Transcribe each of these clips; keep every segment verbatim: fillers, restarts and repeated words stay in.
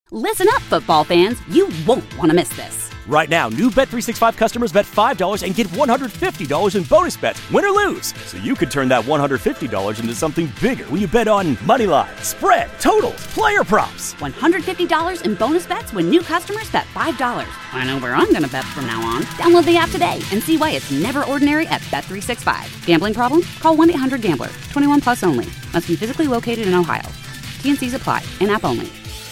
Listen up, football fans. You won't want to miss this. Right now, new Bet three sixty-five customers bet five dollars and get one hundred fifty dollars in bonus bets, win or lose. So you could turn that one hundred fifty dollars into something bigger when you bet on money line, spread, totals, player props. one hundred fifty dollars in bonus bets when new customers bet five dollars. I know where I'm going to bet from now on. Download the app today and see why it's never ordinary at Bet three sixty-five. Gambling problem? Call one eight hundred gambler. twenty-one plus only. Must be physically located in Ohio. T N Cs apply. In-app only.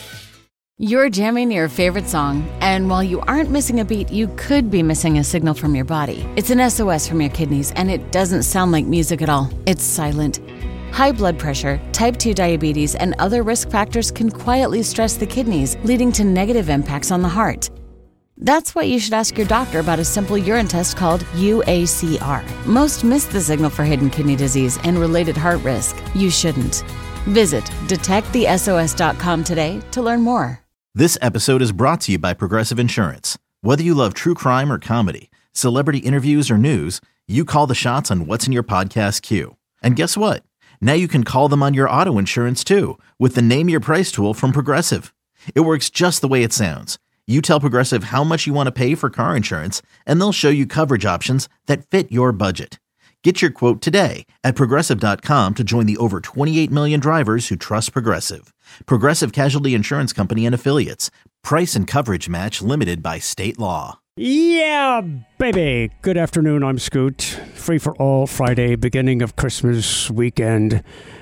You're jamming your favorite song, and while you aren't missing a beat, you could be missing a signal from your body. It's an S O S from your kidneys, and it doesn't sound like music at all. It's silent. High blood pressure, type two diabetes, and other risk factors can quietly stress the kidneys, leading to negative impacts on the heart. That's why you should ask your doctor about a simple urine test called U A C R. Most miss the signal for hidden kidney disease and related heart risk. You shouldn't. Visit detect the S O S dot com today to learn more. This episode is brought to you by Progressive Insurance. Whether you love true crime or comedy, celebrity interviews or news, you call the shots on what's in your podcast queue. And guess what? Now you can call them on your auto insurance too with the Name Your Price tool from Progressive. It works just the way it sounds. You tell Progressive how much you want to pay for car insurance, and they'll show you coverage options that fit your budget. Get your quote today at Progressive dot com to join the over twenty-eight million drivers who trust Progressive. Progressive Casualty Insurance Company and Affiliates. Price and coverage match limited by state law. Yeah, baby. Good afternoon. I'm Scoot. Free for all Friday, beginning of Christmas weekend.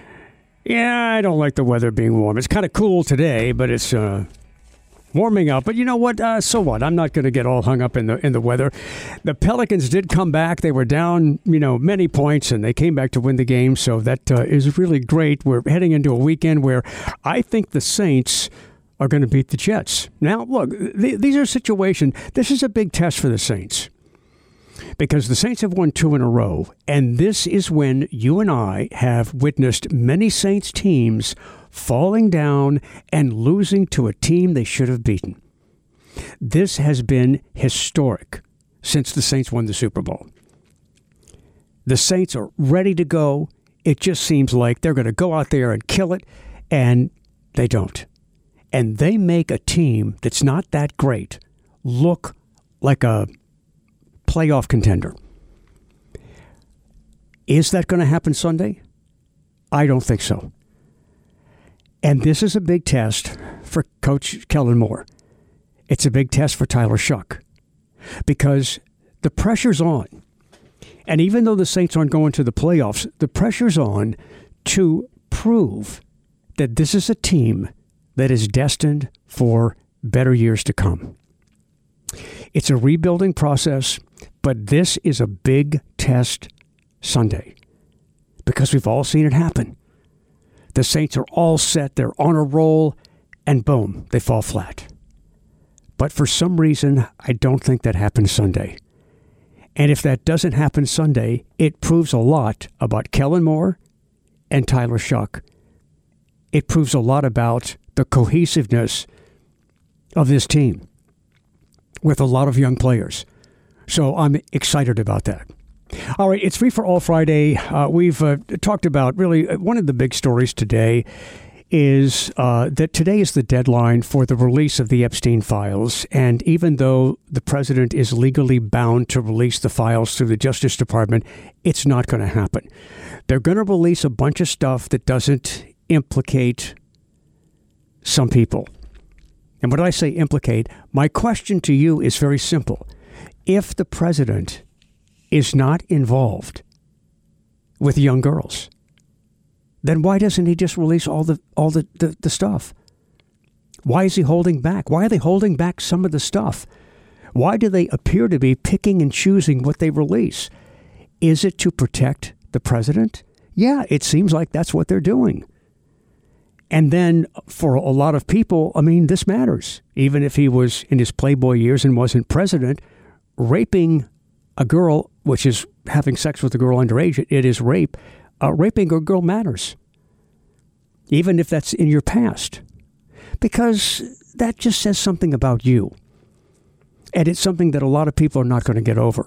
Yeah, I don't like the weather being warm. It's kind of cool today, but it's uh, warming up. But you know what? Uh, so what? I'm not going to get all hung up in the in the weather. The Pelicans did come back. They were down, you know, many points, and they came back to win the game. So that uh, is really great. We're heading into a weekend where I think the Saints are going to beat the Jets. Now, look, th- these are situations. This is a big test for the Saints because the Saints have won two in a row, and this is when you and I have witnessed many Saints teams falling down and losing to a team they should have beaten. This has been historic since the Saints won the Super Bowl. The Saints are ready to go. It just seems like they're going to go out there and kill it, and they don't. And they make a team that's not that great look like a playoff contender. Is that going to happen Sunday? I don't think so. And this is a big test for Coach Kellen Moore. It's a big test for Tyler Shough because the pressure's on. And even though the Saints aren't going to the playoffs, the pressure's on to prove that this is a team that is destined for better years to come. It's a rebuilding process, but this is a big test Sunday because we've all seen it happen. The Saints are all set, they're on a roll, and boom, they fall flat. But for some reason, I don't think that happens Sunday. And if that doesn't happen Sunday, it proves a lot about Kellen Moore and Tyler Shough. It proves a lot about the cohesiveness of this team with a lot of young players. So I'm excited about that. All right, it's Free for All Friday. Uh, we've uh, talked about really uh, one of the big stories today is uh, that today is the deadline for the release of the Epstein files. And even though the president is legally bound to release the files through the Justice Department, it's not going to happen. They're going to release a bunch of stuff that doesn't implicate some people. And when I say implicate, my question to you is very simple. If the president is not involved with young girls, then why doesn't he just release all the all the, the, the stuff? Why is he holding back? Why are they holding back some of the stuff? Why do they appear to be picking and choosing what they release? Is it to protect the president? Yeah, it seems like that's what they're doing. And then for a lot of people, I mean, this matters. Even if he was in his Playboy years and wasn't president, raping a girl, which is having sex with a girl underage, it is rape. Uh, raping a girl matters, even if that's in your past, because that just says something about you. And it's something that a lot of people are not going to get over.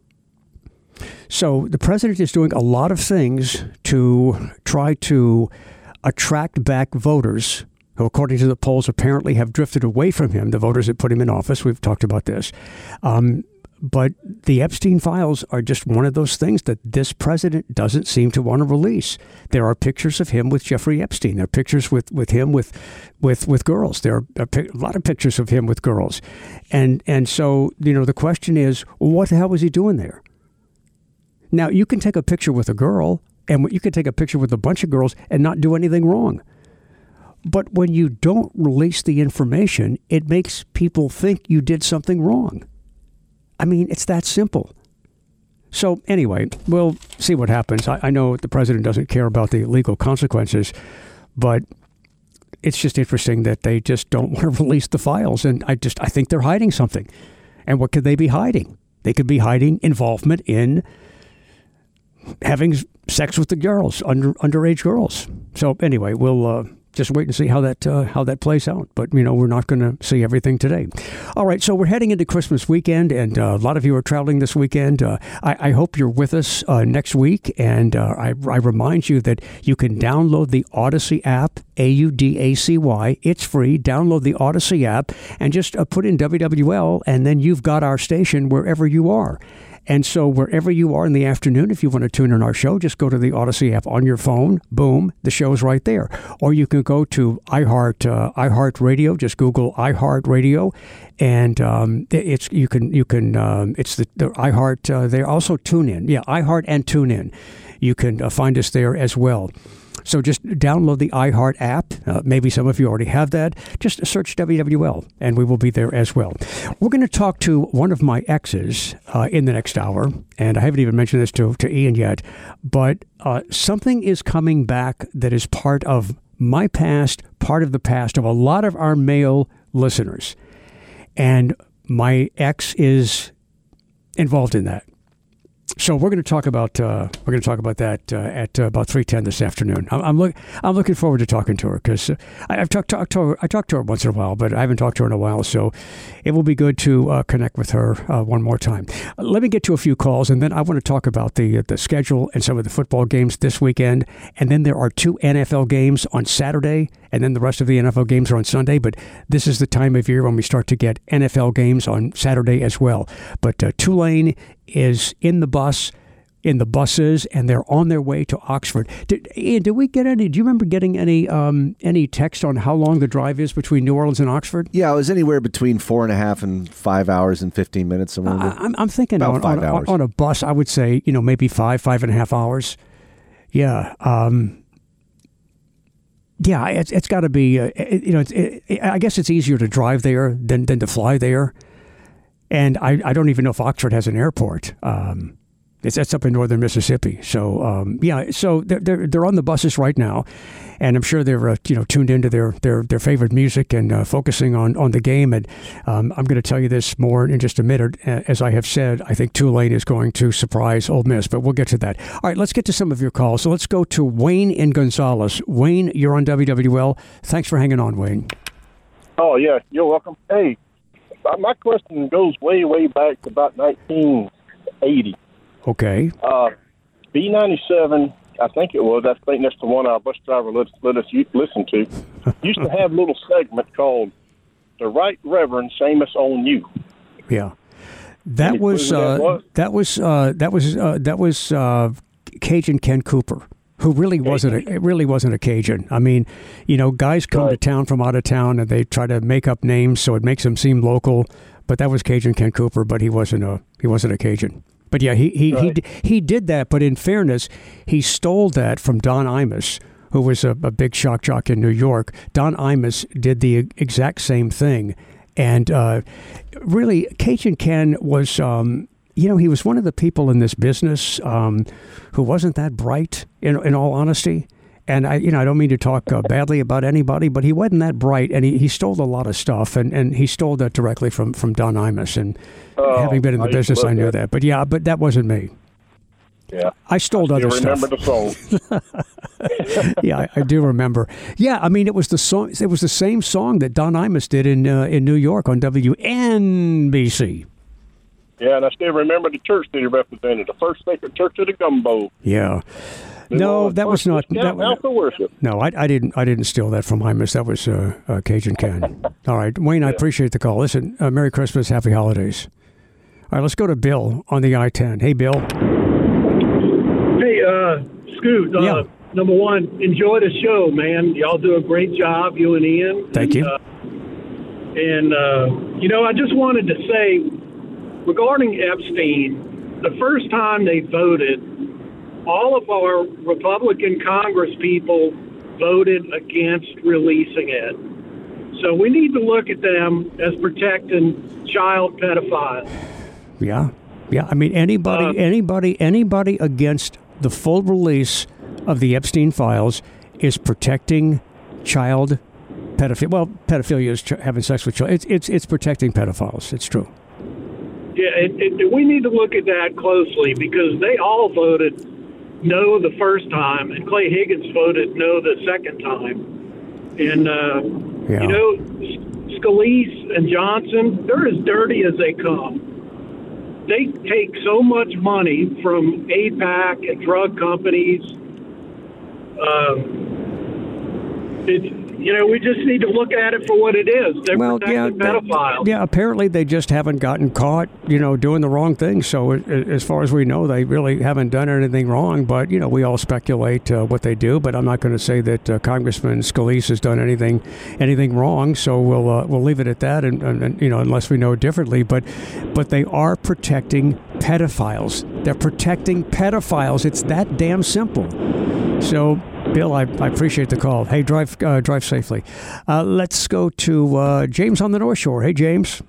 So the president is doing a lot of things to try to attract back voters who, according to the polls, apparently have drifted away from him, the voters that put him in office. We've talked about this. Um, but the Epstein files are just one of those things that this president doesn't seem to want to release. There are pictures of him with Jeffrey Epstein. There are pictures with, with him with, with with girls. There are a, a lot of pictures of him with girls. And, and so, you know, the question is, what the hell was he doing there? Now, you can take a picture with a girl, and you can take a picture with a bunch of girls and not do anything wrong. But when you don't release the information, it makes people think you did something wrong. I mean, it's that simple. So anyway, we'll see what happens. I, I know the president doesn't care about the legal consequences, but it's just interesting that they just don't want to release the files. And I just I think they're hiding something. And what could they be hiding? They could be hiding involvement in having sex with the girls, under underage girls. So anyway, we'll uh, just wait and see how that uh, how that plays out. But, you know, we're not going to see everything today. All right, so we're heading into Christmas weekend, and uh, a lot of you are traveling this weekend. Uh, I, I hope you're with us uh, next week, and uh, I, I remind you that you can download the Odyssey app, A U D A C Y. It's free. Download the Odyssey app and just uh, put in W W L, and then you've got our station wherever you are. And so wherever you are in the afternoon, if you want to tune in our show, just go to the Odyssey app on your phone. Boom, the show's right there. Or you can go to iHeart uh, iHeartRadio. Just Google iHeartRadio, and um, it's you can you can um, it's the, the iHeart. Uh, they also tune in. Yeah, iHeart and tune in. You can uh, find us there as well. So just download the iHeart app. Uh, maybe some of you already have that. Just search W W L, and we will be there as well. We're going to talk to one of my exes uh, in the next hour, and I haven't even mentioned this to, to Ian yet, but uh, something is coming back that is part of my past, part of the past of a lot of our male listeners. And my ex is involved in that. So we're going to talk about uh, we're going to talk about that uh, at uh, about three ten this afternoon. I'm I'm, look, I'm looking forward to talking to her because uh, I've talked talk to her, I talk to her once in a while, but I haven't talked to her in a while. So it will be good to uh, connect with her uh, one more time. Uh, let me get to a few calls, and then I want to talk about the uh, the schedule and some of the football games this weekend. And then there are two N F L games on Saturday, and then the rest of the N F L games are on Sunday. But this is the time of year when we start to get N F L games on Saturday as well. But uh, Tulane is in the bus, in the buses, and they're on their way to Oxford. Did, Ian, did we get any, do you remember getting any um, any text on how long the drive is between New Orleans and Oxford? Yeah, it was anywhere between four and a half and five hours and fifteen minutes. Uh, I'm, I'm thinking on, on, on, on a bus, I would say, you know, maybe five, five and a half hours. Yeah. Um, yeah, it's, it's got to be, uh, it, you know, it's, it, I guess it's easier to drive there than, than to fly there. And I, I don't even know if Oxford has an airport. Um, it's that's up in northern Mississippi. So um, yeah, so they're, they're they're on the buses right now, and I'm sure they're uh, you know tuned into their their, their favorite music and uh, focusing on, on the game. And um, I'm going to tell you this more in just a minute. As I have said, I think Tulane is going to surprise Ole Miss, but we'll get to that. All right, let's get to some of your calls. So let's go to Wayne in Gonzales. Wayne, you're on W W L. Thanks for hanging on, Wayne. Oh yeah, you're welcome. Hey. My question goes way, way back to about nineteen eighty. Okay. Uh, B ninety-seven, I think it was. I think that's the one our bus driver let, let us listen to. Used to have a little segment called "The Right Reverend Seamus on You." Yeah, that was, uh, that was that was uh, that was uh, that was uh, Cajun Ken Cooper. Who really wasn't a, it really wasn't a Cajun. I mean, you know, guys come right. to town from out of town and they try to make up names so it makes them seem local. But that was Cajun Ken Cooper, but he wasn't a he wasn't a Cajun. But yeah, he he right. he he did that. But in fairness, he stole that from Don Imus, who was a, a big shock jock in New York. Don Imus did the exact same thing, and uh, really, Cajun Ken was. Um, You know, he was one of the people in this business um, who wasn't that bright, in, in all honesty. And I, you know, I don't mean to talk uh, badly about anybody, but he wasn't that bright, and he, he stole a lot of stuff, and, and he stole that directly from, from Don Imus. And oh, having been in the I business, I knew that. that. But yeah, but that wasn't me. Yeah, I stole I other stuff. Remember the song? yeah, I, I do remember. Yeah, I mean, it was the song. It was the same song that Don Imus did in uh, in New York on W N B C. Yeah, and I still remember the church that he represented, the First Sacred Church of the Gumbo. Yeah. No, that was not. That House of Worship. No, I, I didn't. I didn't steal that from Hymus. That was uh, uh, Cajun Ken. All right, Wayne. I appreciate the call. Listen, uh, Merry Christmas, Happy Holidays. All right, let's go to Bill on the I ten. Hey, Bill. Hey, uh, Scoot. Uh, Yeah. Number one, enjoy the show, man. Y'all do a great job, you and Ian. Thank you. Uh, and, uh, you know, I just wanted to say, regarding Epstein, the first time they voted, all of our Republican Congress people voted against releasing it. So we need to look at them as protecting child pedophiles. Yeah, yeah. I mean, anybody, Uh, anybody, anybody against the full release of the Epstein files is protecting child pedophilia. Well, pedophilia is ch- having sex with children. It's it's it's protecting pedophiles. It's true. Yeah, it, it, we need to look at that closely because they all voted no the first time, and Clay Higgins voted no the second time. And, uh, Yeah. you know, Scalise and Johnson, they're as dirty as they come. They take so much money from AIPAC and drug companies. Um, it, you know, we just need to look at it for what it is. They're Well, yeah, protecting that- pedophiles. yeah. Apparently, they just haven't gotten caught, you know, doing the wrong thing. So, a- as far as we know, they really haven't done anything wrong. But you know, we all speculate uh, what they do. But I'm not going to say that uh, Congressman Scalise has done anything anything wrong. So we'll uh, we'll leave it at that, and, and, and you know, unless we know differently. But but they are protecting pedophiles. They're protecting pedophiles. It's that damn simple. So, Bill, I, I appreciate the call. Hey, drive uh, drive safely. Uh, let's go to uh, James on the North Shore. Hey, James.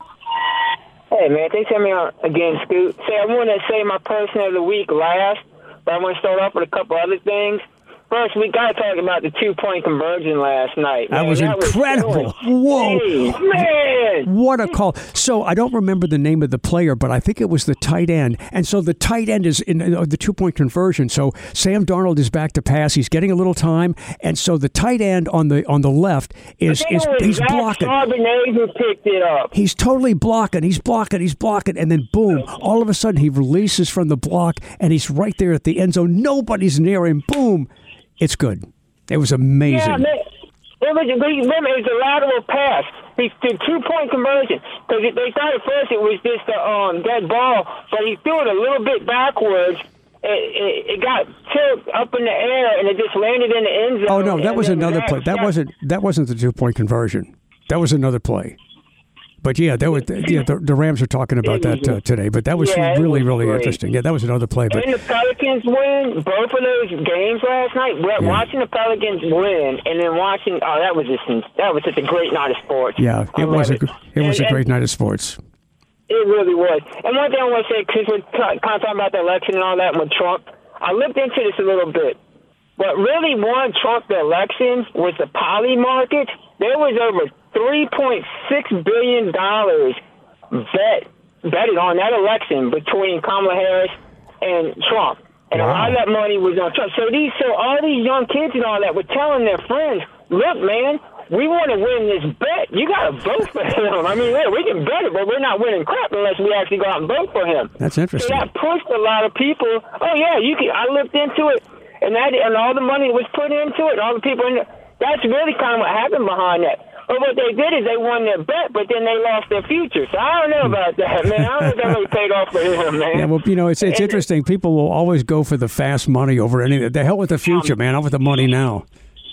Hey, man, thanks for having me on again, Scoot. Say, I want to say my person of the week last, but I want to start off with a couple other things. First, we got to talk about the two-point conversion last night. That man. was that incredible. Was so Whoa. insane. Man! What a call. So I don't remember the name of the player, but I think it was the tight end. And so the tight end is in uh, the two-point conversion. So Sam Darnold is back to pass. He's getting a little time. And so the tight end on the on the left is, is he's Zach blocking. Charbonnet who picked it up. He's totally blocking. He's blocking. He's blocking. And then, boom, all of a sudden he releases from the block, and he's right there at the end zone. Nobody's near him. Boom. It's good. It was amazing. Yeah, man. It was, remember, it was a lateral pass. He did two-point conversion. Because they thought at first it was just a um, dead ball, but he threw it a little bit backwards. It, it, it got tipped up in the air, and it just landed in the end zone. Oh, no, that and was then another Zach play. That shot- wasn't that wasn't the two-point conversion. That was another play. But, yeah, that was, yeah the, the Rams are talking about that uh, today. But that was Yeah, it really, was really great. interesting. Yeah, that was another play. But And the Pelicans win both of those games last night. Wa- Watching the Pelicans win, and then watching, oh, that was just that was such a great night of sports. yeah, I it was a love it was And- a great and night of sports. It really was. And one thing I want to say, because we're t- kind of talking about the election and all that with Trump, I looked into this a little bit. What really won Trump the election was the poly market. There was over three point six billion dollars bet betted on that election between Kamala Harris and Trump. And a lot of that money was on Trump. So these, so all these young kids and all that were telling their friends, look, man, we want to win this bet. You got to vote for him. I mean, yeah, we can bet it, but we're not winning crap unless we actually go out and vote for him. That's interesting. So that pushed a lot of people. Oh, yeah, you can. I looked into it, and that and all the money was put into it, and all the people in it. That's really kind of what happened behind that. But what they did is they won their bet, but then they lost their future. So I don't know about that, man. I don't know if that really paid off for him, man. Yeah, well, you know, it's it's And- interesting. People will always go for the fast money over anything. The hell with the future, man. Not with the money now.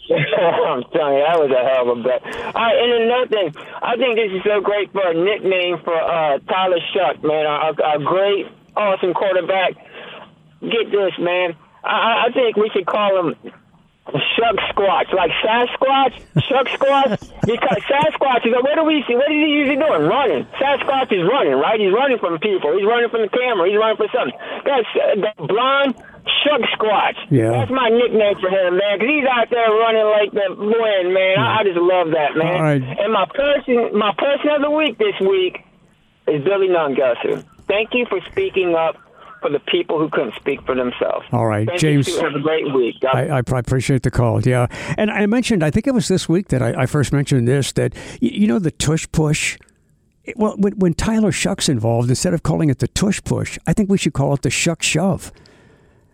I'm telling you, that was a hell of a bet. All right, and then another thing, I think this is so great for a nickname for uh, Tyler Shuck, man, a, a great, awesome quarterback. Get this, man. I, I think we should call him Shuck Squatch, like Sasquatch, Shuck Squatch, because Sasquatch is, what do we see? What is he usually doing? Running. Sasquatch is running, right? He's running from people. He's running from the camera. He's running from something. That's uh, that blonde Shuck Squatch. Yeah. That's my nickname for him, man, because he's out there running like the wind, man. I, I just love that, man. All right. And my person, my person of the week this week is Billy Nungesser. Thank you for speaking up for the people who couldn't speak for themselves. All right, Thank James. You, have a great week. God I, I appreciate the call. Yeah, and I mentioned, I think it was this week that I, I first mentioned this, that y- you know the tush push. It, well, when, when Tyler Shuck's involved, instead of calling it the tush push, I think we should call it the Shuck shove.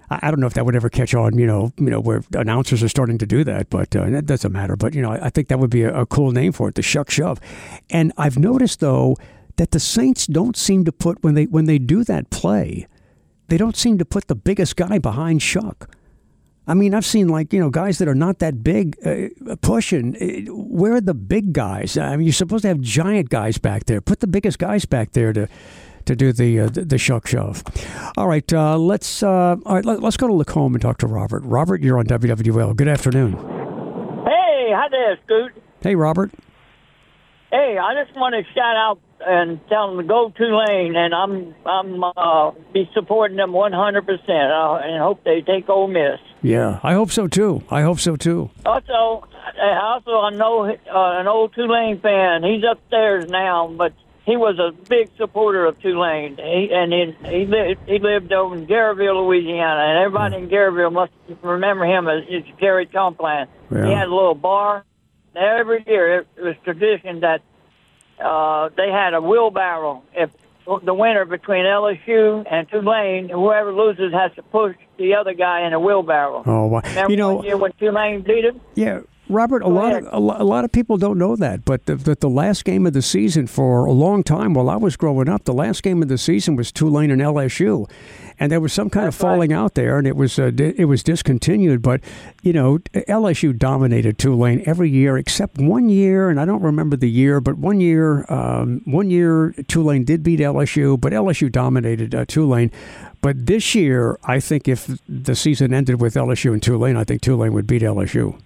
I, I don't know if that would ever catch on, you know, you know, where announcers are starting to do that, but uh, that doesn't matter. But, you know, I, I think that would be a, a cool name for it, the Shuck Shove. And I've noticed, though, that the Saints don't seem to put, when they when they do that play, they don't seem to put the biggest guy behind Shuck. I mean, I've seen, like, you know, guys that are not that big uh, pushing. Uh, where are the big guys? I mean, you're supposed to have giant guys back there. Put the biggest guys back there to to do the uh, the, the Shuck Shove. All right, uh, let's uh, all right, let, let's go to Lacombe and talk to Robert. Robert, you're on W W L. Good afternoon. Hey, hi there, Scoot. Hey, Robert. Hey, I just want to shout out and tell them to go Tulane, and I'm I'm uh, be supporting them one hundred percent, uh, and hope they take Ole Miss. Yeah, I hope so too. I hope so too. Also, also I know uh, an old Tulane fan. He's upstairs now, but he was a big supporter of Tulane. He, and he he lived, he lived over in Garyville, Louisiana, and everybody yeah. in Garyville must remember him as it's Gary Complan. Yeah. He had a little bar. Every year it was tradition that uh, they had a wheelbarrow. If the winner between L S U and Tulane, whoever loses has to push the other guy in a wheelbarrow. Oh, wow. Remember you know, one year when Tulane beat him? Yeah. Robert, a lot, of, a lot of people don't know that, but the, the, the last game of the season for a long time while I was growing up, the last game of the season was Tulane and L S U, and there was some kind That's of falling right. out there, and it was uh, di- it was discontinued. But you know, L S U dominated Tulane every year except one year, and I don't remember the year, but one year, um, one year Tulane did beat L S U, but L S U dominated uh, Tulane. But this year, I think if the season ended with L S U and Tulane, I think Tulane would beat L S U.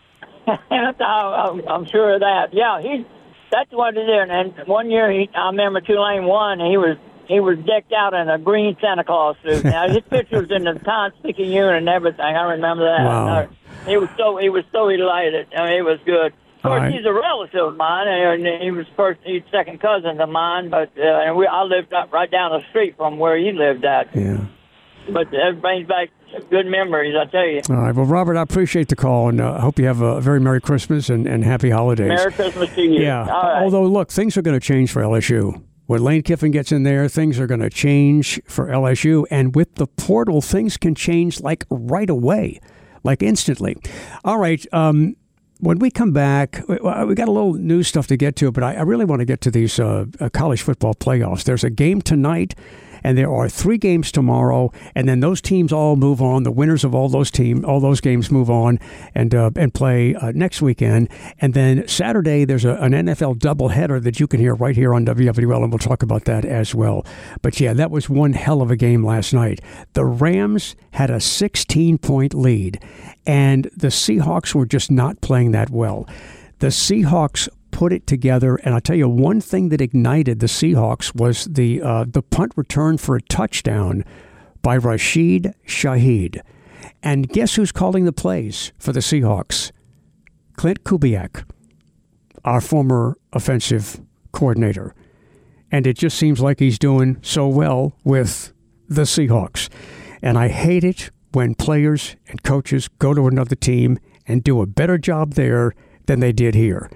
I'm sure of that. Yeah, he. That's what it is. And one year, he, I remember Tulane won. And he was he was decked out in a green Santa Claus suit. Now his picture was in the Times-Picayune and everything. I remember that. Wow. He was so he was so elated. I mean, it was good. Of course, right. he's a relative of mine, and he was first he's second cousin of mine. But uh, and we I lived up right down the street from where he lived at. Yeah. But that brings back good memories, I tell you. All right. Well, Robert, I appreciate the call, and I uh, hope you have a very Merry Christmas and, and Happy Holidays. Merry Christmas to you. Yeah. All right. Although, look, things are going to change for L S U. When Lane Kiffin gets in there, things are going to change for L S U. And with the portal, things can change like right away, like instantly. All right. Um, when we come back, we got a little news stuff to get to, but I, I really want to get to these uh, college football playoffs. There's a game tonight. And there are three games tomorrow, and then those teams all move on. The winners of all those team, all those games move on and uh, and play uh, next weekend. And then Saturday, there's a, an N F L doubleheader that you can hear right here on W W L, and we'll talk about that as well. But yeah, that was one hell of a game last night. The Rams had a sixteen-point lead, and the Seahawks were just not playing that well. The Seahawks put it together, and I'll tell you one thing that ignited the Seahawks was the uh, the punt return for a touchdown by Rashid Shaheed. And guess who's calling the plays for the Seahawks? Clint Kubiak, our former offensive coordinator. And it just seems like he's doing so well with the Seahawks. And I hate it when players and coaches go to another team and do a better job there than they did here.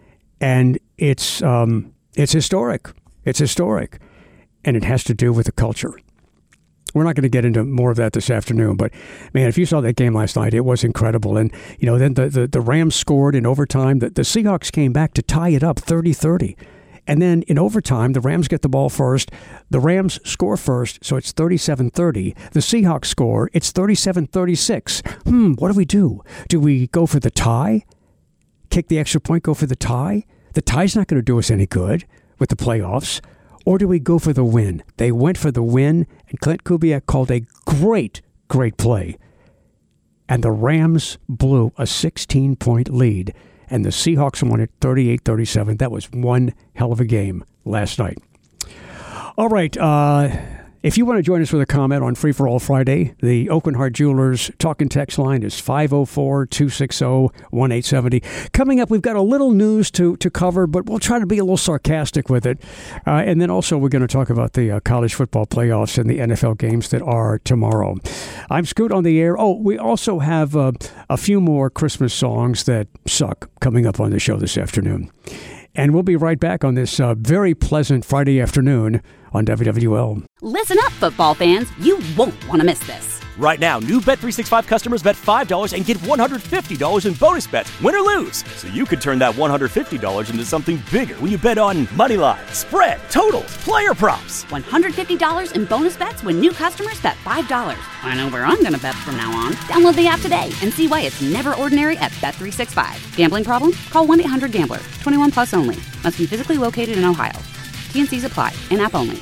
And it's um, it's historic. It's historic. And it has to do with the culture. We're not going to get into more of that this afternoon. But, man, if you saw that game last night, it was incredible. And, you know, then the, the, the Rams scored in overtime. The, the Seahawks came back to tie it up thirty thirty. And then in overtime, the Rams get the ball first. The Rams score first, so it's thirty-seven thirty. The Seahawks score. It's thirty-seven thirty-six. Hmm, what do we do? Do we go for the tie? Kick the extra point, go for the tie? The tie's not going to do us any good with the playoffs. Or do we go for the win? They went for the win, and Clint Kubiak called a great, great play. And the Rams blew a sixteen-point lead, and the Seahawks won it thirty-eight thirty-seven. That was one hell of a game last night. All right, uh... if you want to join us with a comment on Free for All Friday, the Oakland Heart Jewelers talk and text line is five oh four, two six oh, one eight seven oh. Coming up, we've got a little news to, to cover, but we'll try to be a little sarcastic with it. Uh, and then also we're going to talk about the uh, college football playoffs and the N F L games that are tomorrow. I'm Scoot on the air. Oh, we also have uh, a few more Christmas songs that suck coming up on the show this afternoon. And we'll be right back on this uh, very pleasant Friday afternoon on W W L. Listen up, football fans. You won't want to miss this. Right now, new Bet three sixty-five customers bet five dollars and get one hundred fifty dollars in bonus bets, win or lose. So you could turn that one hundred fifty dollars into something bigger when you bet on money line, spread, totals, player props. one hundred fifty dollars in bonus bets when new customers bet five dollars. I know where I'm going to bet from now on. Download the app today and see why it's never ordinary at Bet three sixty-five. Gambling problem? Call one eight hundred gambler. twenty-one plus only. Must be physically located in Ohio. T N Cs apply. In-app only.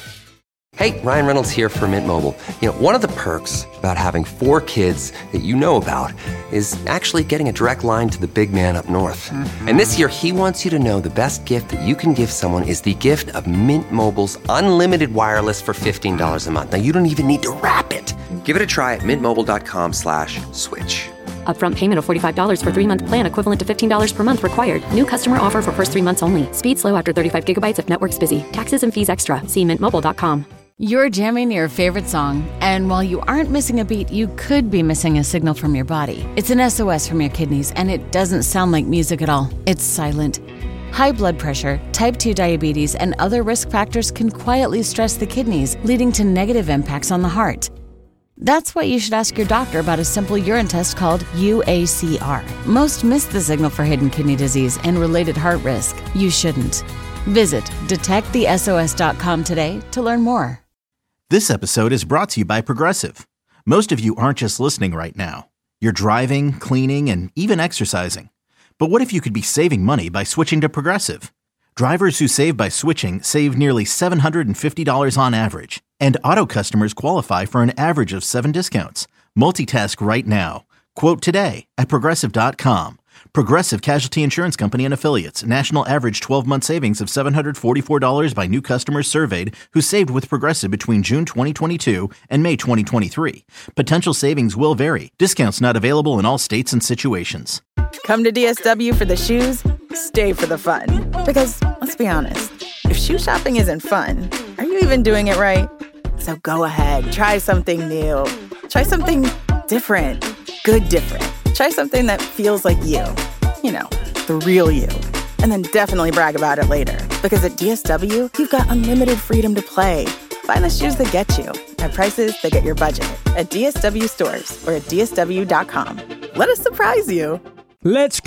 Hey, Ryan Reynolds here for Mint Mobile. You know, one of the perks about having four kids that you know about is actually getting a direct line to the big man up north. Mm-hmm. And this year, he wants you to know the best gift that you can give someone is the gift of Mint Mobile's unlimited wireless for fifteen dollars a month. Now, you don't even need to wrap it. Give it a try at mintmobile.com slash switch. Upfront payment of forty-five dollars for three-month plan equivalent to fifteen dollars per month required. New customer offer for first three months only. Speed slow after thirty-five gigabytes if network's busy. Taxes and fees extra. See mint mobile dot com. You're jamming your favorite song, and while you aren't missing a beat, you could be missing a signal from your body. It's an S O S from your kidneys, and it doesn't sound like music at all. It's silent. High blood pressure, type two diabetes, and other risk factors can quietly stress the kidneys, leading to negative impacts on the heart. That's why you should ask your doctor about a simple urine test called U A C R. Most miss the signal for hidden kidney disease and related heart risk. You shouldn't. Visit detect the S O S dot com today to learn more. This episode is brought to you by Progressive. Most of you aren't just listening right now. You're driving, cleaning, and even exercising. But what if you could be saving money by switching to Progressive? Drivers who save by switching save nearly seven hundred fifty dollars on average. And auto customers qualify for an average of seven discounts. Multitask right now. Quote today at Progressive dot com. Progressive Casualty Insurance Company and Affiliates. National average twelve-month savings of seven hundred forty-four dollars by new customers surveyed who saved with Progressive between June twenty twenty-two and May twenty twenty-three. Potential savings will vary. Discounts not available in all states and situations. Come to D S W for the shoes, stay for the fun. Because, let's be honest, if shoe shopping isn't fun, are you even doing it right? So go ahead, try something new. Try something different. Good different. Try something that feels like you. You know, the real you. And then definitely brag about it later. Because at D S W, you've got unlimited freedom to play. Find the shoes that get you at prices that get your budget at D S W stores or at D S W dot com. Let us surprise you. Let's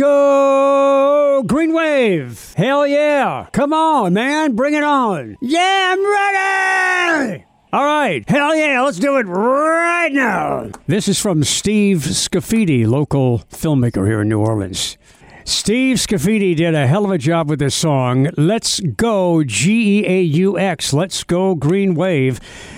go! Green Wave! Hell yeah! Come on, man! Bring it on! Yeah, I'm ready! All right, hell yeah, let's do it right now. This is from Steve Scafidi, local filmmaker here in New Orleans. Steve Scafidi did a hell of a job with this song, Let's Go, G E A U X, Let's Go Green Wave.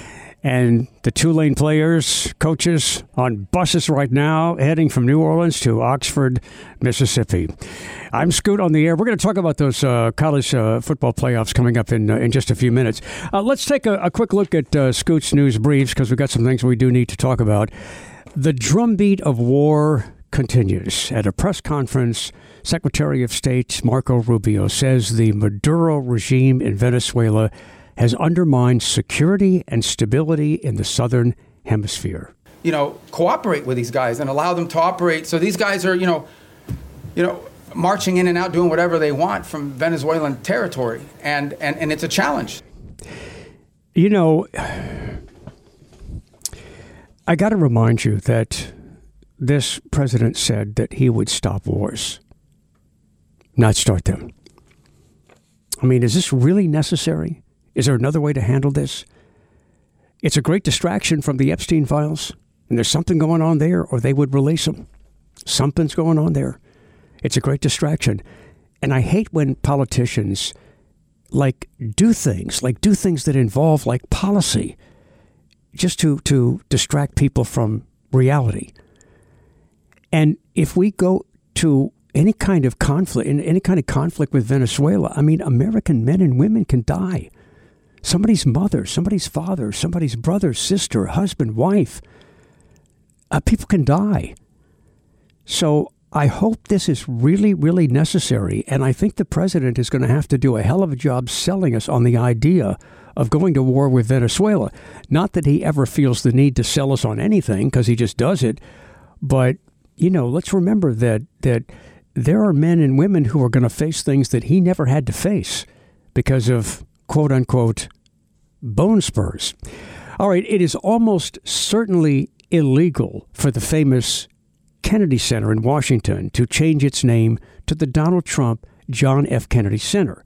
And the Tulane players, coaches on buses right now, heading from New Orleans to Oxford, Mississippi. I'm Scoot on the air. We're going to talk about those uh, college uh, football playoffs coming up in uh, in just a few minutes. Uh, let's take a, a quick look at uh, Scoot's news briefs because we've got some things we do need to talk about. The drumbeat of war continues. At a press conference, Secretary of State Marco Rubio says the Maduro regime in Venezuela has undermined security and stability in the southern hemisphere. You know, cooperate with these guys and allow them to operate. So these guys are, you know, you know, marching in and out, doing whatever they want from Venezuelan territory, and and, and it's a challenge. You know, I got to remind you that this president said that he would stop wars, not start them. I mean, is this really necessary? Is there another way to handle this? It's a great distraction from the Epstein files, and there's something going on there, or they would release them. Something's going on there. It's a great distraction. And I hate when politicians, like, do things, like do things that involve, like, policy, just to, to distract people from reality. And if we go to any kind of conflict, in any kind of conflict with Venezuela, I mean, American men and women can die. Somebody's mother, somebody's father, somebody's brother, sister, husband, wife. Uh, people can die. So I hope this is really, really necessary. And I think the president is going to have to do a hell of a job selling us on the idea of going to war with Venezuela. Not that he ever feels the need to sell us on anything, because he just does it. But, you know, let's remember that that there are men and women who are going to face things that he never had to face because of, quote unquote, bone spurs. All right, it is almost certainly illegal for the famous Kennedy Center in Washington to change its name to the Donald Trump John F. Kennedy Center.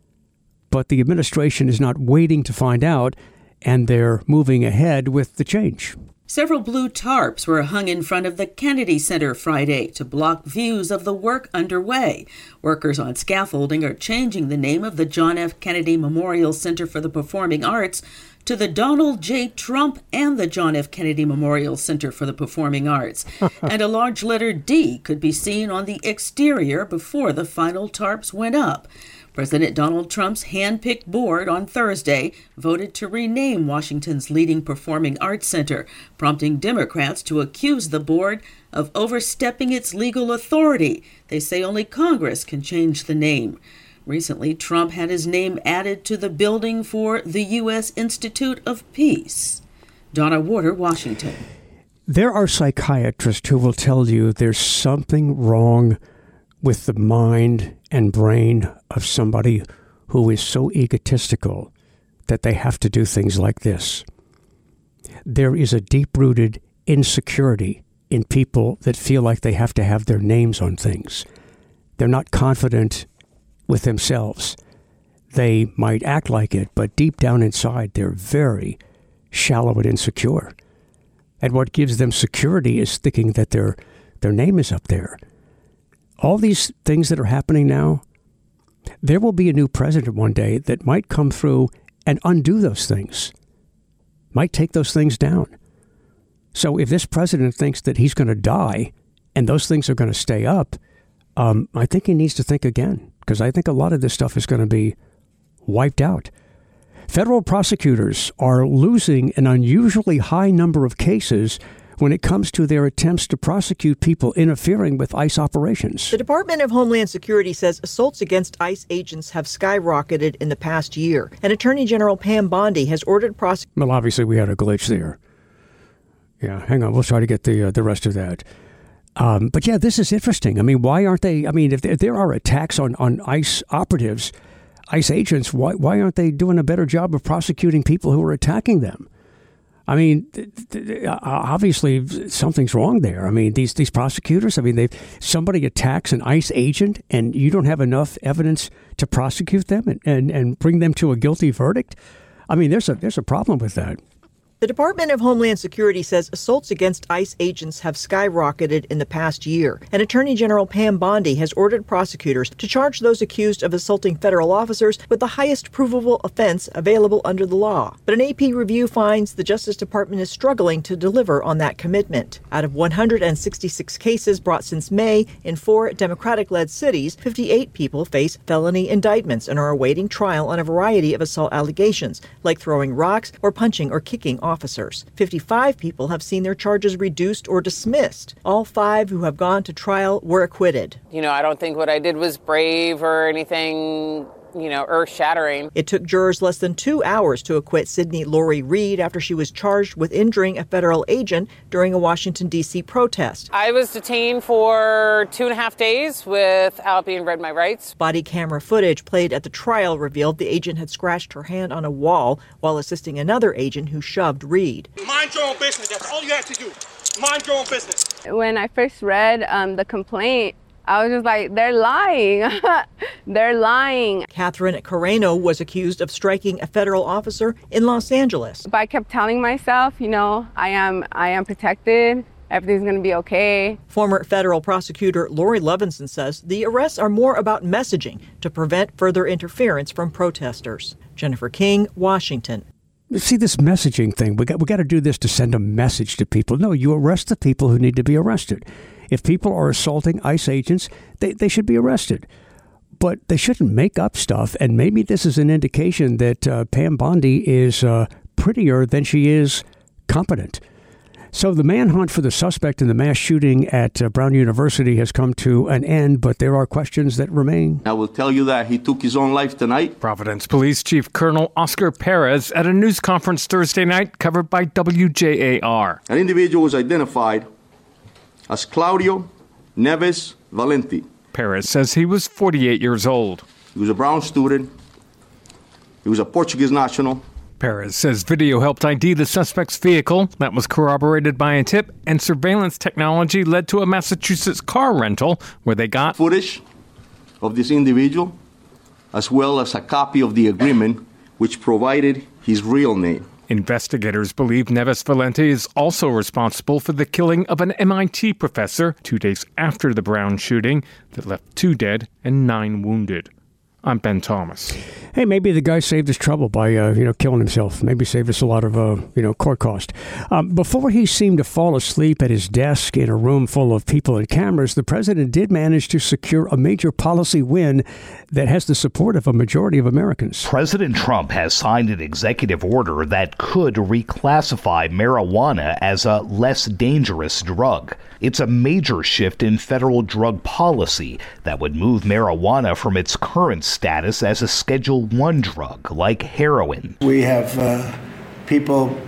But the administration is not waiting to find out, and they're moving ahead with the change. Several blue tarps were hung in front of the Kennedy Center Friday to block views of the work underway. Workers on scaffolding are changing the name of the John F. Kennedy Memorial Center for the Performing Arts to the Donald J. Trump and the John F. Kennedy Memorial Center for the Performing Arts. And a large letter D could be seen on the exterior before the final tarps went up. President Donald Trump's hand-picked board on Thursday voted to rename Washington's leading performing arts center, prompting Democrats to accuse the board of overstepping its legal authority. They say only Congress can change the name. Recently, Trump had his name added to the building for the U S Institute of Peace. Donna Warder, Washington. There are psychiatrists who will tell you there's something wrong with the mind and brain of somebody who is so egotistical that they have to do things like this. There is a deep-rooted insecurity in people that feel like they have to have their names on things. They're not confident with themselves. They might act like it, but deep down inside, they're very shallow and insecure. And what gives them security is thinking that their their name is up there. All these things that are happening now, there will be a new president one day that might come through and undo those things, might take those things down. So if this president thinks that he's going to die and those things are going to stay up, um, I think he needs to think again, because I think a lot of this stuff is going to be wiped out. Federal prosecutors are losing an unusually high number of cases when it comes to their attempts to prosecute people interfering with ICE operations. The Department of Homeland Security says assaults against ICE agents have skyrocketed in the past year, and Attorney General Pam Bondi has ordered prosecutors. Well, obviously, we had a glitch there. Yeah, hang on. We'll try to get the uh, the rest of that. Um, but yeah, this is interesting. I mean, why aren't they? I mean, if there, if there are attacks on, on ICE operatives, ICE agents, why why aren't they doing a better job of prosecuting people who are attacking them? I mean, th- th- obviously something's wrong there. I mean, these these prosecutors, I mean, they somebody attacks an ICE agent and you don't have enough evidence to prosecute them and, and, and bring them to a guilty verdict. I mean, there's a there's a problem with that. The Department of Homeland Security says assaults against ICE agents have skyrocketed in the past year, and Attorney General Pam Bondi has ordered prosecutors to charge those accused of assaulting federal officers with the highest provable offense available under the law. But an A P review finds the Justice Department is struggling to deliver on that commitment. Out of one hundred sixty-six cases brought since May in four Democratic-led cities, fifty-eight people face felony indictments and are awaiting trial on a variety of assault allegations, like throwing rocks or punching or kicking officers. fifty-five people have seen their charges reduced or dismissed. All five who have gone to trial were acquitted. You know, I don't think what I did was brave or anything, you know, earth-shattering. It took jurors less than two hours to acquit Sydney Lori Reed after she was charged with injuring a federal agent during a Washington, D C protest. I was detained for two and a half days without being read my rights. Body camera footage played at the trial revealed the agent had scratched her hand on a wall while assisting another agent who shoved Reed. Mind your own business. That's all you have to do. Mind your own business. When I first read um, the complaint, I was just like, they're lying. They're lying. Catherine Carreno was accused of striking a federal officer in Los Angeles. But I kept telling myself, you know, I am I am protected. Everything's going to be okay. Former federal prosecutor Lori Levinson says the arrests are more about messaging to prevent further interference from protesters. Jennifer King, Washington. See, this messaging thing, we got we got to do this to send a message to people. No, you arrest the people who need to be arrested. If people are assaulting ICE agents, they, they should be arrested. But they shouldn't make up stuff. And maybe this is an indication that uh, Pam Bondi is uh, prettier than she is competent. So the manhunt for the suspect in the mass shooting at uh, Brown University has come to an end, but there are questions that remain. I will tell you that he took his own life tonight. Providence Police Chief Colonel Oscar Perez at a news conference Thursday night covered by W J A R. An individual was identified as Claudio Neves Valenti. Perez says he was forty-eight years old. He was a Brown student. He was a Portuguese national. Perez says video helped I D the suspect's vehicle. That was corroborated by a tip, and surveillance technology led to a Massachusetts car rental where they got footage of this individual, as well as a copy of the agreement which provided his real name. Investigators believe Neves Valente is also responsible for the killing of an M I T professor two days after the Brown shooting that left two dead and nine wounded. I'm Ben Thomas. Hey, maybe the guy saved us trouble by, uh, you know, killing himself. Maybe saved us a lot of, uh, you know, court cost. Um, before he seemed to fall asleep at his desk in a room full of people and cameras, the president did manage to secure a major policy win that has the support of a majority of Americans. President Trump has signed an executive order that could reclassify marijuana as a less dangerous drug. It's a major shift in federal drug policy that would move marijuana from its current status as a Schedule One drug like heroin. We have uh, people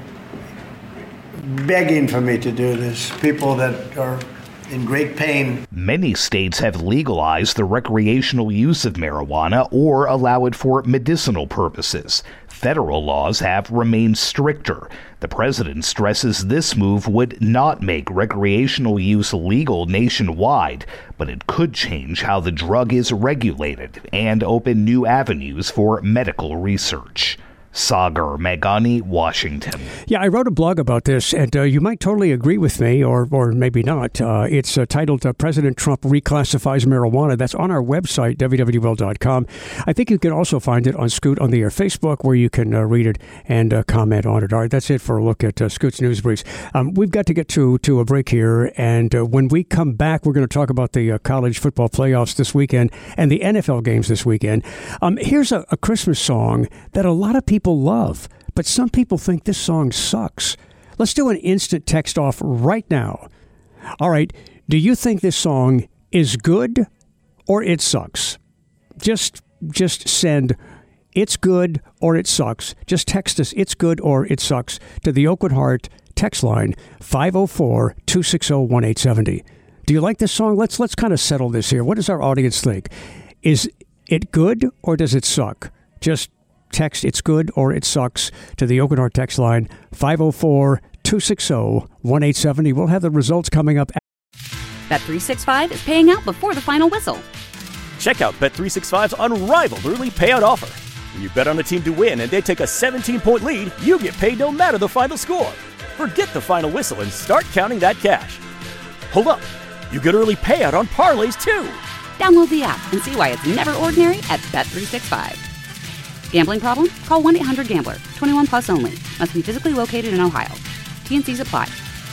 begging for me to do this, people that are in great pain. Many states have legalized the recreational use of marijuana or allow it for medicinal purposes. Federal laws have remained stricter. The president stresses this move would not make recreational use legal nationwide, but it could change how the drug is regulated and open new avenues for medical research. Sagar Meghani, Washington. Yeah, I wrote a blog about this, and uh, you might totally agree with me, or or maybe not. Uh, it's uh, titled uh, President Trump Reclassifies Marijuana. That's on our website, w w w dot com. I think you can also find it on Scoot on the Air Facebook, where you can uh, read it and uh, comment on it. All right, that's it for a look at uh, Scoot's News Briefs. Um, we've got to get to, to a break here, and uh, when we come back, we're going to talk about the uh, college football playoffs this weekend and the N F L games this weekend. Um, here's a, a Christmas song that a lot of people love, but some people think this song sucks. Let's do an instant text off right now. All right, do you think this song is good or it sucks? Just just send it's good or it sucks. Just text us it's good or it sucks to the Oakwood Heart text line five oh four, two six oh, one eight seven oh. Do you like this song? Let's let's kind of settle this here. What does our audience think? Is it good or does it suck? Just text it's good or it sucks to the Oakwood Heart text line five oh four, two six oh, one eight seven oh. We'll have the results coming up. Bet three sixty-five is paying out before the final whistle. Check out Bet three sixty-five's unrivaled early payout offer. When you bet on a team to win and they take a seventeen-point lead, you get paid no matter the final score. Forget the final whistle and start counting that cash. Hold up. You get early payout on parlays, too. Download the app and see why it's never ordinary at Bet three sixty-five. Gambling problem? Call one eight hundred gambler. twenty-one plus only. Must be physically located in Ohio. T N Cs apply.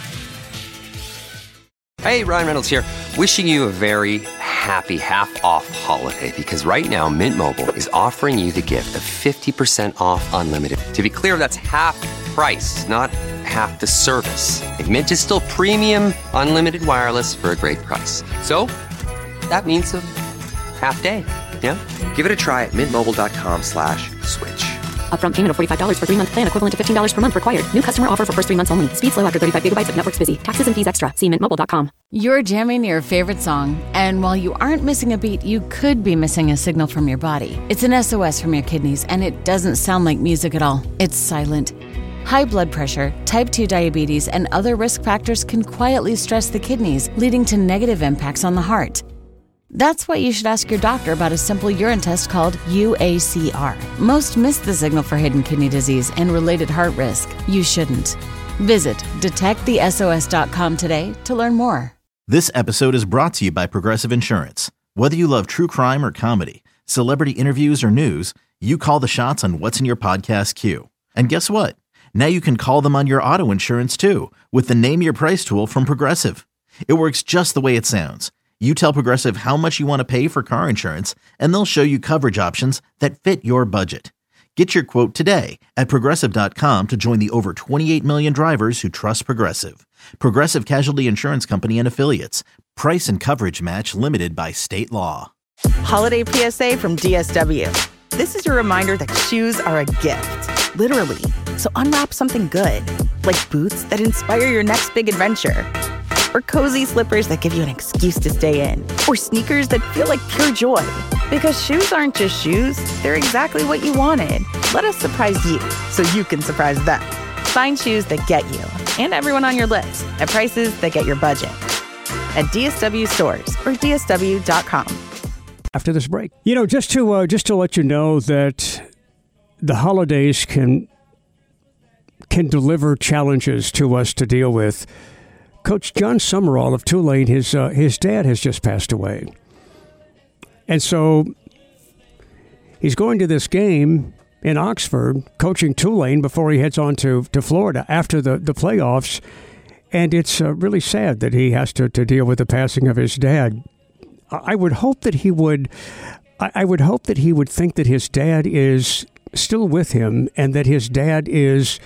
Hey, Ryan Reynolds here. Wishing you a very happy half-off holiday, because right now Mint Mobile is offering you the gift of fifty percent off unlimited. To be clear, that's half price, not half the service. And Mint is still premium unlimited wireless for a great price. So that means a half day. Yeah? Give it a try at mintmobile.com slash switch. Upfront payment of forty-five dollars for three-month plan equivalent to fifteen dollars per month required. New customer offer for first three months only. Speed slow after thirty-five gigabytes if network's busy. Taxes and fees extra. See mint mobile dot com. You're jamming your favorite song, and while you aren't missing a beat, you could be missing a signal from your body. It's an S O S from your kidneys, and it doesn't sound like music at all. It's silent. High blood pressure, type two diabetes, and other risk factors can quietly stress the kidneys, leading to negative impacts on the heart. That's why you should ask your doctor about a simple urine test called U A C R. Most miss the signal for hidden kidney disease and related heart risk. You shouldn't. Visit detect the S O S dot com today to learn more. This episode is brought to you by Progressive Insurance. Whether you love true crime or comedy, celebrity interviews or news, you call the shots on what's in your podcast queue. And guess what? Now you can call them on your auto insurance too with the Name Your Price tool from Progressive. It works just the way it sounds. You tell Progressive how much you want to pay for car insurance, and they'll show you coverage options that fit your budget. Get your quote today at Progressive dot com to join the over twenty-eight million drivers who trust Progressive. Progressive Casualty Insurance Company and Affiliates. Price and coverage match limited by state law. Holiday P S A from D S W. This is your reminder that shoes are a gift, literally. So unwrap something good, like boots that inspire your next big adventure. Or cozy slippers that give you an excuse to stay in. Or sneakers that feel like pure joy. Because shoes aren't just shoes, they're exactly what you wanted. Let us surprise you so you can surprise them. Find shoes that get you and everyone on your list at prices that get your budget. At D S W stores or D S W dot com. After this break. You know, just to uh, just to let you know that the holidays can can deliver challenges to us to deal with. Coach John Summerall of Tulane, his uh, his dad has just passed away. And so he's going to this game in Oxford, coaching Tulane before he heads on to, to Florida after the, the playoffs. And it's uh, really sad that he has to, to deal with the passing of his dad. I would hope that he would, I would hope that he would think that his dad is still with him and that his dad is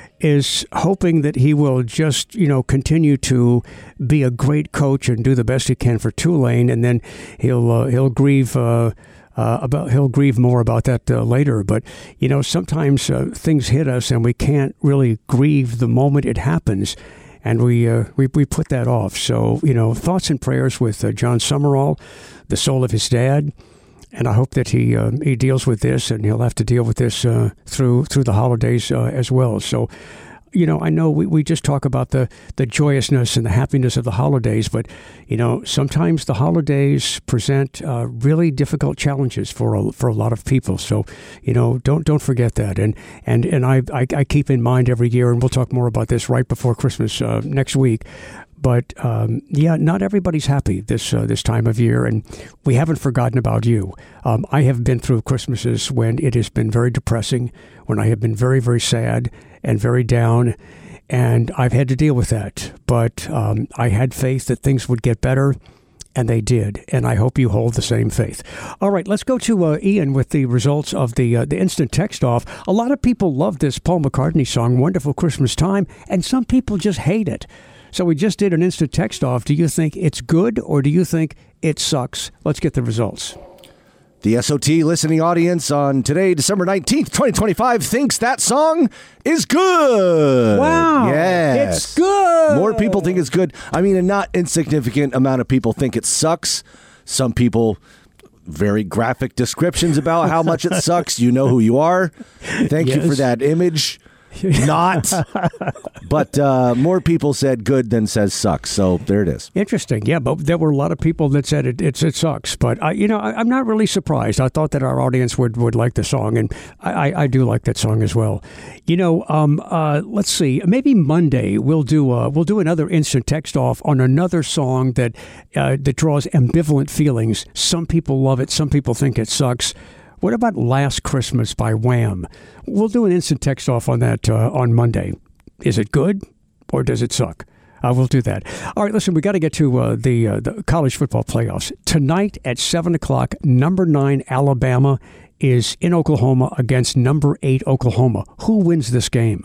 is hoping that he will just, you know, continue to be a great coach and do the best he can for Tulane, and then he'll uh, he'll grieve uh, uh, about he'll grieve more about that uh, later. But you know, sometimes uh, things hit us and we can't really grieve the moment it happens, and we uh, we we put that off. So you know, thoughts and prayers with uh, John Summerall, the soul of his dad. And I hope that he uh, he deals with this, and he'll have to deal with this uh, through through the holidays uh, as well. So, you know, I know we, we just talk about the, the joyousness and the happiness of the holidays, but, you know, sometimes the holidays present uh, really difficult challenges for a, for a lot of people. So, you know, don't don't forget that. And and and I, I I keep in mind every year, and we'll talk more about this right before Christmas uh, next week. But, um, yeah, not everybody's happy this uh, this time of year, and we haven't forgotten about you. Um, I have been through Christmases when it has been very depressing, when I have been very, very sad and very down, and I've had to deal with that. But um, I had faith that things would get better, and they did, and I hope you hold the same faith. All right, let's go to uh, Ian with the results of the uh, the instant text off. A lot of people love this Paul McCartney song, Wonderful Christmas Time, and some people just hate it. So we just did an instant text off. Do you think it's good or do you think it sucks? Let's get the results. The S O T listening audience on today, December nineteenth, twenty twenty-five, thinks that song is good. Wow. Yes. It's good. More people think it's good. I mean, a not insignificant amount of people think it sucks. Some people, very graphic descriptions about how much it sucks. You know who you are. Thank yes. you for that image. Not, but uh, more people said good than says sucks. So there it is. Interesting. Yeah, but there were a lot of people that said it it's, it sucks. But, I, you know, I, I'm not really surprised. I thought that our audience would, would like the song, and I, I, I do like that song as well. You know, um, uh, let's see. Maybe Monday we'll do uh, we'll do another instant text off on another song that uh, that draws ambivalent feelings. Some people love it. Some people think it sucks. What about Last Christmas by Wham? We'll do an instant text off on that uh, on Monday. Is it good or does it suck? Uh, we'll do that. All right, listen, we got to get to uh, the, uh, the college football playoffs. Tonight at seven o'clock, number nine Alabama is in Oklahoma against number eight Oklahoma. Who wins this game?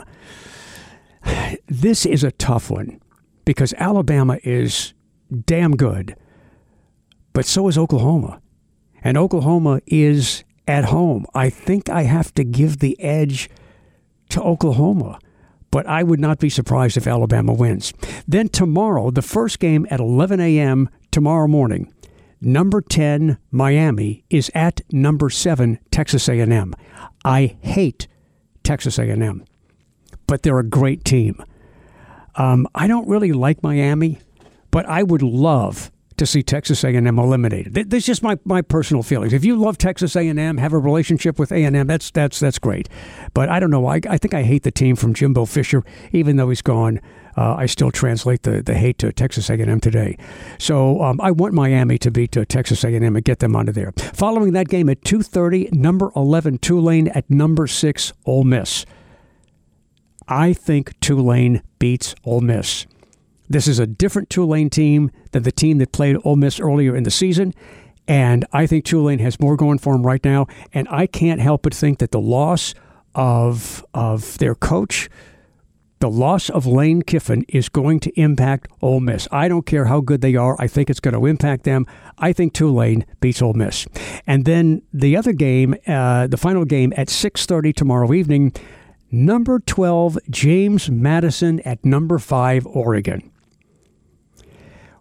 This is a tough one because Alabama is damn good, but so is Oklahoma. And Oklahoma is at home. I think I have to give the edge to Oklahoma, but I would not be surprised if Alabama wins. Then tomorrow, the first game at eleven a.m. tomorrow morning, number ten Miami is at number seven Texas A and M. I hate Texas A and M, but they're a great team. Um, I don't really like Miami, but I would love to see Texas A and M eliminated. This is just my, my personal feelings. If you love Texas A and M, have a relationship with A and M, that's that's that's great. But I don't know. I, I think I hate the team from Jimbo Fisher. Even though he's gone, uh, I still translate the, the hate to Texas A and M today. So um, I want Miami to beat uh, Texas A and M and get them out of there. Following that game at two thirty, number eleven Tulane at number six Ole Miss. I think Tulane beats Ole Miss. This is a different Tulane team than the team that played Ole Miss earlier in the season, and I think Tulane has more going for them right now, and I can't help but think that the loss of of their coach, the loss of Lane Kiffin is going to impact Ole Miss. I don't care how good they are. I think it's going to impact them. I think Tulane beats Ole Miss. And then the other game, uh, the final game at six thirty tomorrow evening, number twelve James Madison at number five Oregon.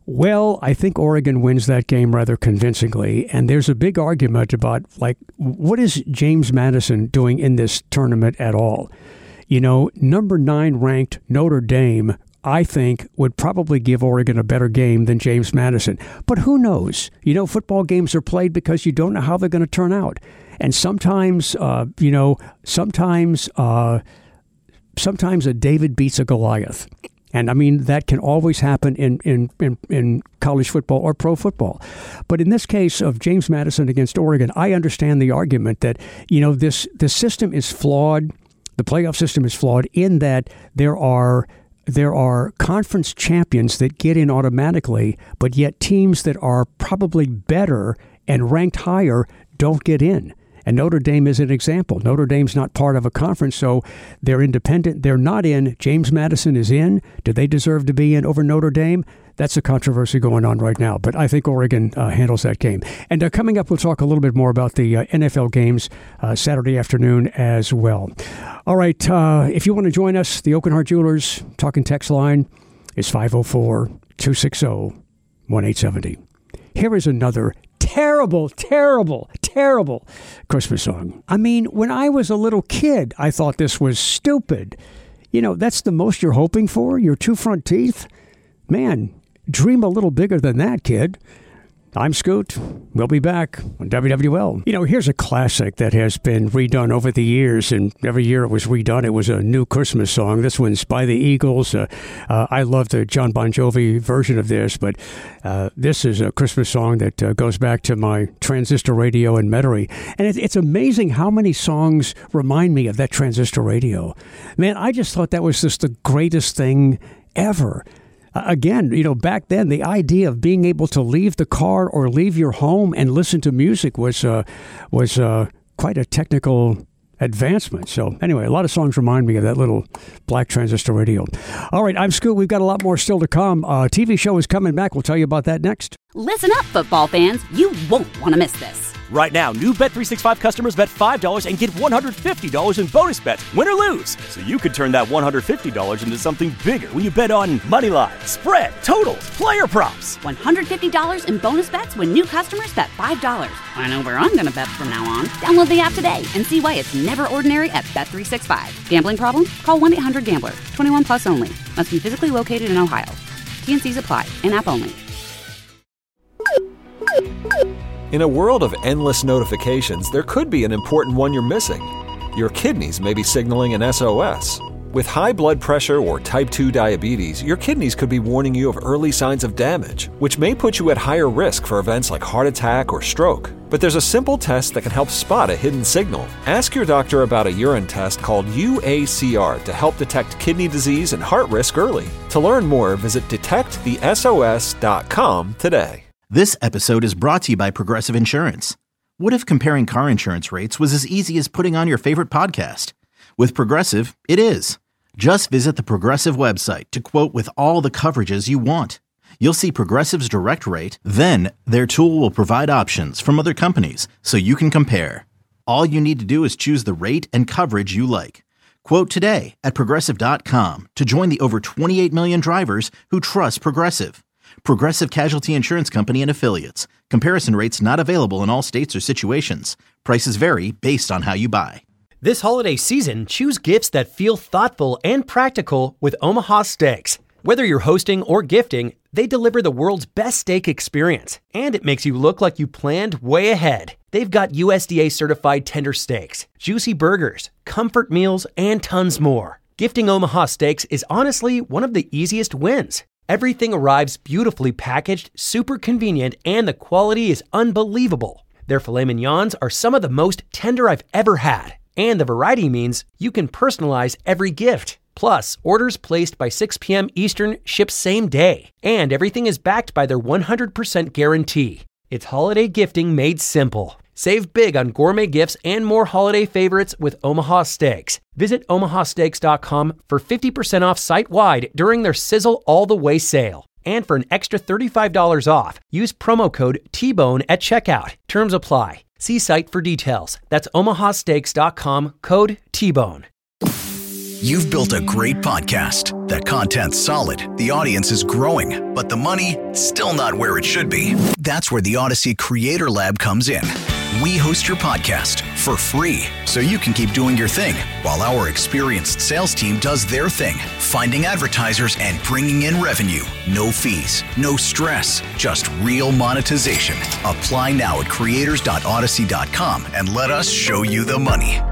Well, I think Oregon wins that game rather convincingly, and there's a big argument about, like, what is James Madison doing in this tournament at all? You know, number nine ranked Notre Dame, I think, would probably give Oregon a better game than James Madison. But who knows? You know, football games are played because you don't know how they're going to turn out. And sometimes, uh, you know, sometimes, uh, sometimes a David beats a Goliath. And I mean, that can always happen in, in, in, in college football or pro football. But in this case of James Madison against Oregon, I understand the argument that, you know, this, this system is flawed. The playoff system is flawed in that there are there are conference champions that get in automatically, but yet teams that are probably better and ranked higher don't get in. And Notre Dame is an example. Notre Dame's not part of a conference, so they're independent. They're not in. James Madison is in. Do they deserve to be in over Notre Dame? That's a controversy going on right now. But I think Oregon uh, handles that game. And uh, coming up, we'll talk a little bit more about the uh, N F L games uh, Saturday afternoon as well. All right. Uh, if you want to join us, the Oakenhart Jewelers talking text line is five oh four, two six oh, one eight seven oh. Here is another terrible, terrible, terrible Christmas song. I mean, when I was a little kid, I thought this was stupid. You know, that's the most you're hoping for? Your two front teeth? Man, dream a little bigger than that, kid. I'm Scoot. We'll be back on W W L. You know, here's a classic that has been redone over the years, and every year it was redone. It was a new Christmas song. This one's by the Eagles. Uh, uh, I love the John Bon Jovi version of this, but uh, this is a Christmas song that uh, goes back to my transistor radio in Metairie. And it, it's amazing how many songs remind me of that transistor radio. Man, I just thought that was just the greatest thing ever. Uh, again, you know, back then, the idea of being able to leave the car or leave your home and listen to music was uh, was uh, quite a technical advancement. So anyway, a lot of songs remind me of that little black transistor radio. All right, I'm Scoot. We've got a lot more still to come. Uh, T V show is coming back. We'll tell you about that next. Listen up, football fans. You won't want to miss this. Right now, new Bet three sixty-five customers bet five dollars and get one hundred fifty dollars in bonus bets, win or lose. So you could turn that one hundred fifty dollars into something bigger when you bet on money line, spread, totals, player props. one hundred fifty dollars in bonus bets when new customers bet five dollars. I know where I'm going to bet from now on. Download the app today and see why it's never ordinary at Bet three sixty-five. Gambling problem? Call one eight hundred gambler. twenty-one plus only. Must be physically located in Ohio. T and C's apply. In-app only. In a world of endless notifications, there could be an important one you're missing. Your kidneys may be signaling an S O S. With high blood pressure or type two diabetes, your kidneys could be warning you of early signs of damage, which may put you at higher risk for events like heart attack or stroke. But there's a simple test that can help spot a hidden signal. Ask your doctor about a urine test called U A C R to help detect kidney disease and heart risk early. To learn more, visit detect the S O S dot com today. This episode is brought to you by Progressive Insurance. What if comparing car insurance rates was as easy as putting on your favorite podcast? With Progressive, it is. Just visit the Progressive website to quote with all the coverages you want. You'll see Progressive's direct rate, then their tool will provide options from other companies so you can compare. All you need to do is choose the rate and coverage you like. Quote today at Progressive dot com to join the over twenty-eight million drivers who trust Progressive. Progressive Casualty Insurance Company and Affiliates. Comparison rates not available in all states or situations. Prices vary based on how you buy. This holiday season, choose gifts that feel thoughtful and practical with Omaha Steaks. Whether you're hosting or gifting, they deliver the world's best steak experience, and it makes you look like you planned way ahead. They've got U S D A certified tender steaks, juicy burgers, comfort meals, and tons more. Gifting Omaha Steaks is honestly one of the easiest wins. Everything arrives beautifully packaged, super convenient, and the quality is unbelievable. Their filet mignons are some of the most tender I've ever had, and the variety means you can personalize every gift. Plus, orders placed by six p.m. Eastern ship same day, and everything is backed by their one hundred percent guarantee. It's holiday gifting made simple. Save big on gourmet gifts and more holiday favorites with Omaha Steaks. Visit omaha steaks dot com for fifty percent off site-wide during their Sizzle All the Way sale. And for an extra thirty-five dollars off, use promo code T bone at checkout. Terms apply. See site for details. That's omaha steaks dot com, code T bone. You've built a great podcast. The content's solid, the audience is growing, but the money, still not where it should be. That's where the Odyssey Creator Lab comes in. We host your podcast for free, so you can keep doing your thing, while our experienced sales team does their thing, finding advertisers and bringing in revenue. No fees, no stress, just real monetization. Apply now at creators dot odyssey dot com and let us show you the money.